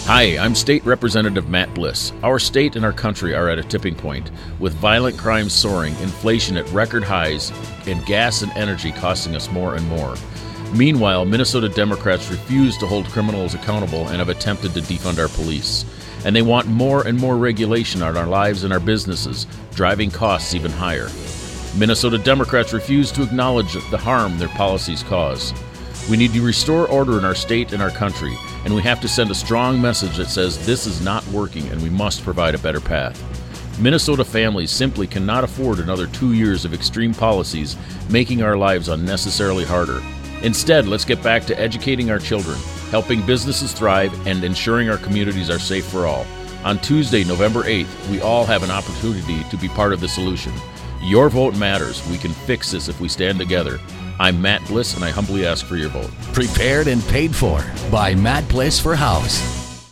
Hi, I'm State Representative Matt Bliss. Our state and our country are at a tipping point, with violent crime soaring, inflation at record highs, and gas and energy costing us more and more. Meanwhile, Minnesota Democrats refuse to hold criminals accountable and have attempted to defund our police. And they want more and more regulation on our lives and our businesses, driving costs even higher. Minnesota Democrats refuse to acknowledge the harm their policies cause. We need to restore order in our state and our country, and we have to send a strong message that says this is not working and we must provide a better path. Minnesota families simply cannot afford another 2 years of extreme policies, making our lives unnecessarily harder. Instead, let's get back to educating our children, helping businesses thrive, and ensuring our communities are safe for all. On Tuesday, November 8th, we all have an opportunity to be part of the solution. Your vote matters. We can fix this if we stand together. I'm Matt Bliss, and I humbly ask for your vote. Prepared and paid for by Matt Bliss for House.